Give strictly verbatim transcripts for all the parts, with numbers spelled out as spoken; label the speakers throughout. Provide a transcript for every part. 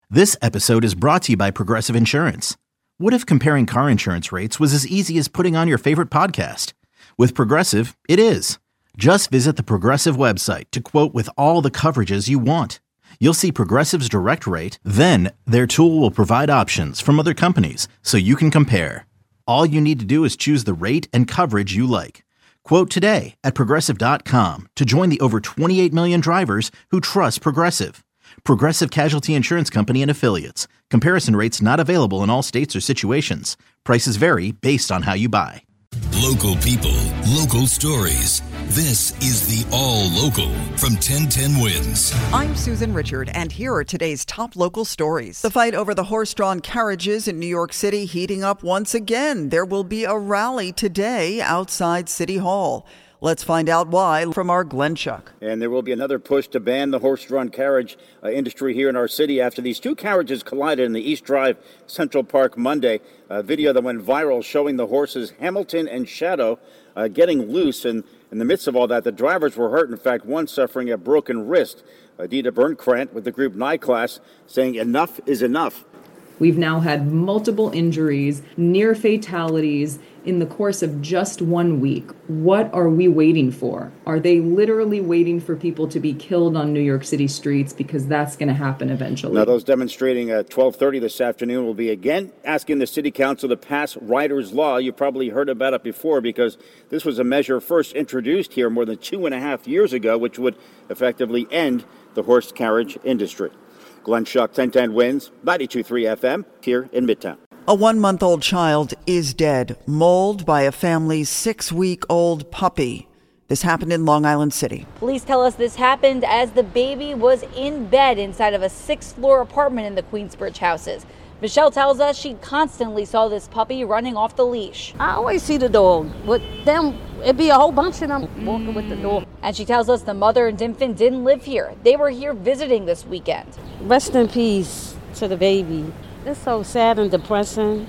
Speaker 1: This episode is brought to you by Progressive Insurance. What if comparing car insurance rates was as easy as putting on your favorite podcast? With Progressive, it is. Just visit the Progressive website to quote with all the coverages you want. You'll see Progressive's direct rate, then their tool will provide options from other companies so you can compare. All you need to do is choose the rate and coverage you like. Quote today at progressive dot com to join the over twenty-eight million drivers who trust Progressive. Progressive Casualty Insurance Company and Affiliates. Comparison rates not available in all states or situations. Prices vary based on how you buy.
Speaker 2: Local people, local stories. This is the All Local from ten ten Wins.
Speaker 3: I'm Susan Richard, and here are today's top local stories. The fight over the horse-drawn carriages in New York City heating up once again. There will be a rally today outside City Hall. Let's find out why from our Glenn Chuck.
Speaker 4: And there will be another push to ban the horse-drawn carriage uh, industry here in our city after these two carriages collided in the East Drive Central Park Monday. A video that went viral showing the horses Hamilton and Shadow uh, getting loose. And in the midst of all that, the drivers were hurt. In fact, one suffering a broken wrist. Adita Bernkrant with the group Nyclass saying enough is enough.
Speaker 5: We've now had multiple injuries, near fatalities in the course of just one week. What are we waiting for? Are they literally waiting for people to be killed on New York City streets? Because that's going to happen eventually.
Speaker 4: Now, those demonstrating at twelve thirty this afternoon will be again asking the City Council to pass Riders' Law. You probably heard about it before because this was a measure first introduced here more than two and a half years ago, which would effectively end the horse carriage industry. Glenn Schuck, ten ten Wins, ninety-two point three F M, here in Midtown.
Speaker 3: A one-month-old child is dead, mauled by a family's six-week-old puppy. This happened in Long Island City.
Speaker 6: Police tell us this happened as the baby was in bed inside of a sixth-floor apartment in the Queensbridge houses. Michelle tells us she constantly saw this puppy running off the leash.
Speaker 7: I always see the dog. With them, it'd be a whole bunch of them walking with the dog.
Speaker 6: And she tells us the mother and infant didn't live here. They were here visiting this weekend.
Speaker 7: Rest in peace to the baby. It's so sad and depressing,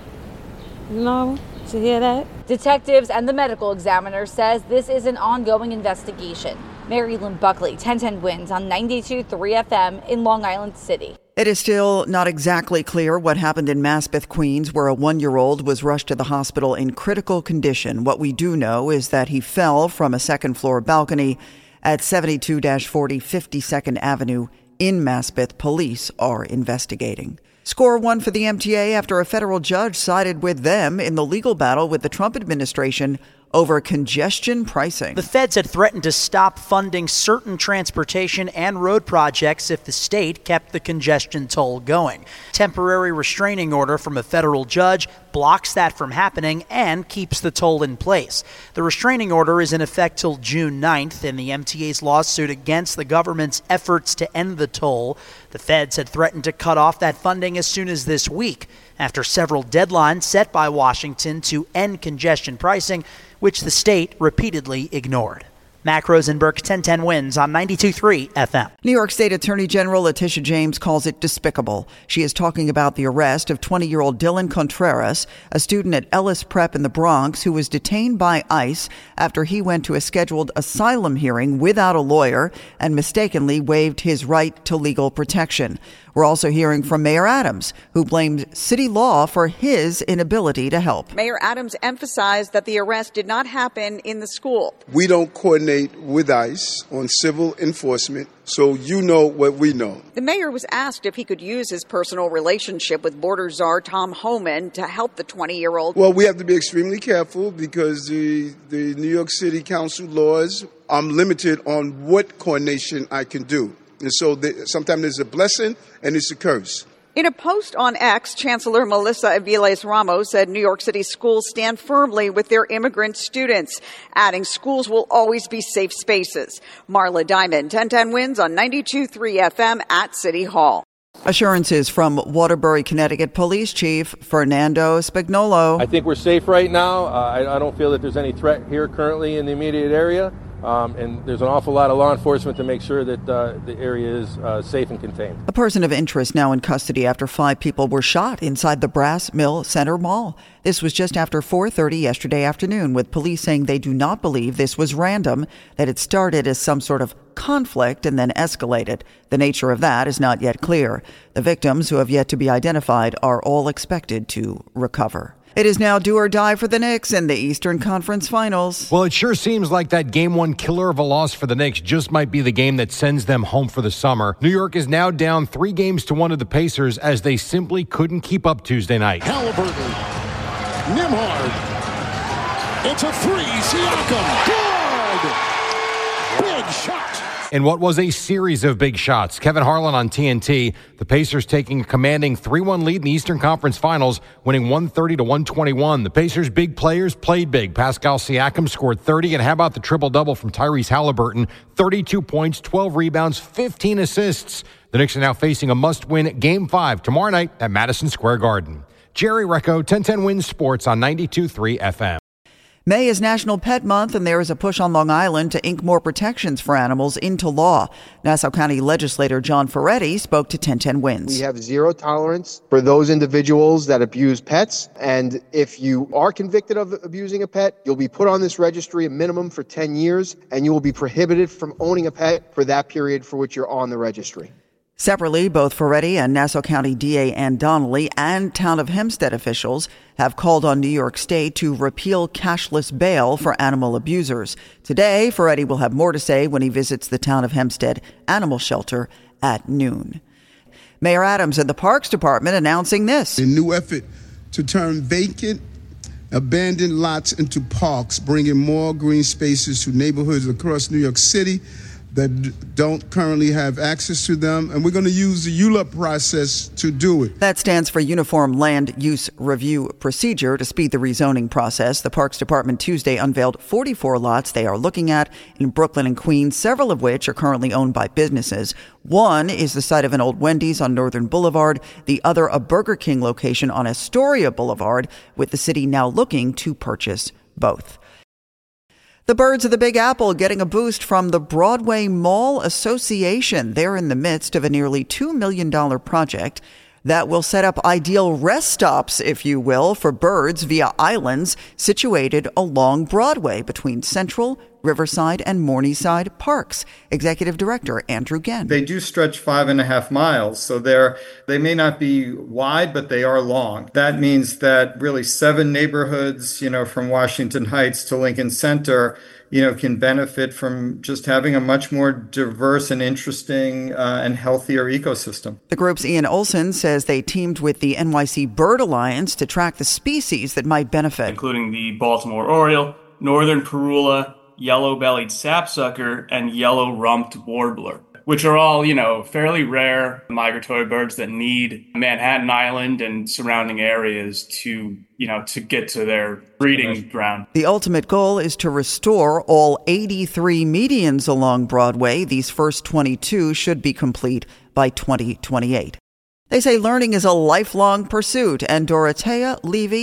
Speaker 7: you know, to hear that.
Speaker 6: Detectives and the medical examiner says this is an ongoing investigation. Mary Lynn Buckley, ten ten Wins on ninety-two point three F M in Long Island City.
Speaker 3: It is still not exactly clear what happened in Maspeth, Queens, where a one-year-old was rushed to the hospital in critical condition. What we do know is that he fell from a second-floor balcony at seventy-two forty fifty-second Avenue in Maspeth. Police are investigating. Score one for the M T A after a federal judge sided with them in the legal battle with the Trump administration over congestion pricing.
Speaker 8: The feds had threatened to stop funding certain transportation and road projects if the state kept the congestion toll going. Temporary restraining order from a federal judge blocks that from happening and keeps the toll in place. The restraining order is in effect till June ninth in the M T A's lawsuit against the government's efforts to end the toll. The feds had threatened to cut off that funding as soon as this week after several deadlines set by Washington to end congestion pricing, which the state repeatedly ignored. Mac Rosenberg, ten ten Wins on ninety-two point three F M.
Speaker 3: New York State Attorney General Letitia James calls it despicable. She is talking about the arrest of twenty-year-old Dylan Contreras, a student at Ellis Prep in the Bronx who was detained by ICE after he went to a scheduled asylum hearing without a lawyer and mistakenly waived his right to legal protection. We're also hearing from Mayor Adams, who blamed city law for his inability to help.
Speaker 9: Mayor Adams emphasized that the arrest did not happen in the school.
Speaker 10: We don't coordinate with ICE on civil enforcement, so you know what we know.
Speaker 9: The mayor was asked if he could use his personal relationship with border czar Tom Homan to help the twenty-year-old.
Speaker 10: Well, we have to be extremely careful because the, the New York City Council laws, I'm limited on what coordination I can do. And so the, sometimes there's a blessing and it's a curse.
Speaker 9: In a post on X, Chancellor Melissa Aviles Ramos said New York City schools stand firmly with their immigrant students, adding schools will always be safe spaces. Marla Diamond, ten ten Wins on ninety-two point three F M at City Hall.
Speaker 3: Assurances from Waterbury, Connecticut Police Chief Fernando Spagnolo.
Speaker 11: I think we're safe right now. Uh, I, I don't feel that there's any threat here currently in the immediate area. Um, and there's an awful lot of law enforcement to make sure that uh, the area is uh, safe and contained.
Speaker 3: A person of interest now in custody after five people were shot inside the Brass Mill Center Mall. This was just after four thirty yesterday afternoon, with police saying they do not believe this was random, that it started as some sort of conflict and then escalated. The nature of that is not yet clear. The victims, who have yet to be identified, are all expected to recover. It is now do or die for the Knicks in the Eastern Conference Finals.
Speaker 12: Well, it sure seems like that game one killer of a loss for the Knicks just might be the game that sends them home for the summer. New York is now down three games to one of the Pacers as they simply couldn't keep up Tuesday night.
Speaker 13: Halliburton, Nembhard, it's a three, Siakam, good! Big shot!
Speaker 12: In what was a series of big shots, Kevin Harlan on T N T, the Pacers taking a commanding three one lead in the Eastern Conference Finals, winning one thirty to one twenty-one. The Pacers' big players played big. Pascal Siakam scored thirty, and how about the triple-double from Tyrese Halliburton? thirty-two points, twelve rebounds, fifteen assists. The Knicks are now facing a must-win Game five tomorrow night at Madison Square Garden. Jerry Recco, ten ten Wins Sports on ninety-two point three F M.
Speaker 3: May is National Pet Month, and there is a push on Long Island to ink more protections for animals into law. Nassau County legislator John Ferretti spoke to ten ten Wins.
Speaker 14: We have zero tolerance for those individuals that abuse pets, and if you are convicted of abusing a pet, you'll be put on this registry a minimum for ten years, and you will be prohibited from owning a pet for that period for which you're on the registry.
Speaker 3: Separately, both Ferretti and Nassau County D A Ann Donnelly and Town of Hempstead officials have called on New York State to repeal cashless bail for animal abusers. Today, Ferretti will have more to say when he visits the Town of Hempstead Animal Shelter at noon. Mayor Adams and the Parks Department announcing this.
Speaker 10: A new effort to turn vacant, abandoned lots into parks, bringing more green spaces to neighborhoods across New York City that don't currently have access to them, and we're going to use the U L U P process to do it.
Speaker 3: That stands for Uniform Land Use Review Procedure. To speed the rezoning process, the Parks Department Tuesday unveiled forty-four lots they are looking at in Brooklyn and Queens, several of which are currently owned by businesses. One is the site of an old Wendy's on Northern Boulevard, the other a Burger King location on Astoria Boulevard, with the city now looking to purchase both. The Birds of the Big Apple getting a boost from the Broadway Mall Association. They're in the midst of a nearly two million dollars project that will set up ideal rest stops, if you will, for birds via islands situated along Broadway between Central, Riverside, and Morningside Parks. Executive Director Andrew Genn.
Speaker 15: They do stretch five and a half miles, so they're they may not be wide, but they are long. That means that really seven neighborhoods, you know, from Washington Heights to Lincoln Center, you know, can benefit from just having a much more diverse and interesting uh, and healthier ecosystem.
Speaker 3: The group's Ian Olson says they teamed with the N Y C Bird Alliance to track the species that might benefit,
Speaker 16: including the Baltimore Oriole, Northern Parula, Yellow-bellied sapsucker, and yellow-rumped warbler, which are all, you know, fairly rare migratory birds that need Manhattan Island and surrounding areas to, you know, to get to their breeding ground.
Speaker 3: The ultimate goal is to restore all eighty-three medians along Broadway. These first twenty-two should be complete by twenty twenty-eight. They say learning is a lifelong pursuit, and Dorothea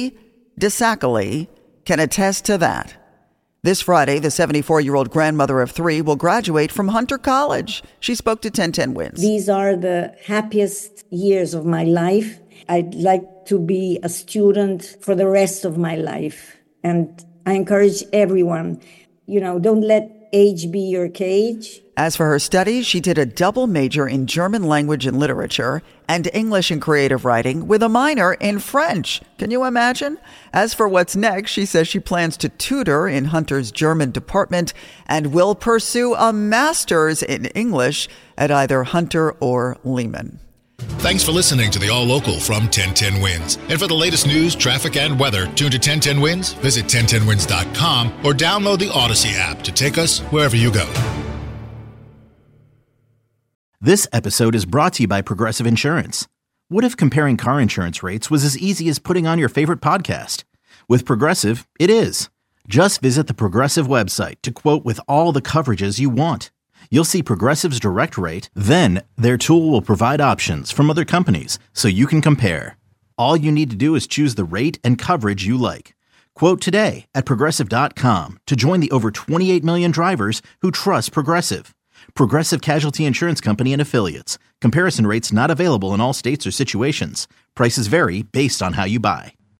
Speaker 3: Levy-DeSacoli can attest to that. This Friday, the seventy-four-year-old grandmother of three will graduate from Hunter College. She spoke to ten ten Wins.
Speaker 17: These are the happiest years of my life. I'd like to be a student for the rest of my life. And I encourage everyone, you know, don't let age be your cage.
Speaker 3: As for her studies, she did a double major in German language and literature and English and creative writing with a minor in French. Can you imagine? As for what's next, she says she plans to tutor in Hunter's German department and will pursue a master's in English at either Hunter or Lehman.
Speaker 2: Thanks for listening to the All Local from ten ten Wins. And for the latest news, traffic, and weather, tune to ten ten Wins, visit ten ten wins dot com, or download the Odyssey app to take us wherever you go.
Speaker 1: This episode is brought to you by Progressive Insurance. What if comparing car insurance rates was as easy as putting on your favorite podcast? With Progressive, it is. Just visit the Progressive website to quote with all the coverages you want. You'll see Progressive's direct rate, then their tool will provide options from other companies so you can compare. All you need to do is choose the rate and coverage you like. Quote today at Progressive dot com to join the over twenty-eight million drivers who trust Progressive. Progressive Casualty Insurance Company and Affiliates. Comparison rates not available in all states or situations. Prices vary based on how you buy.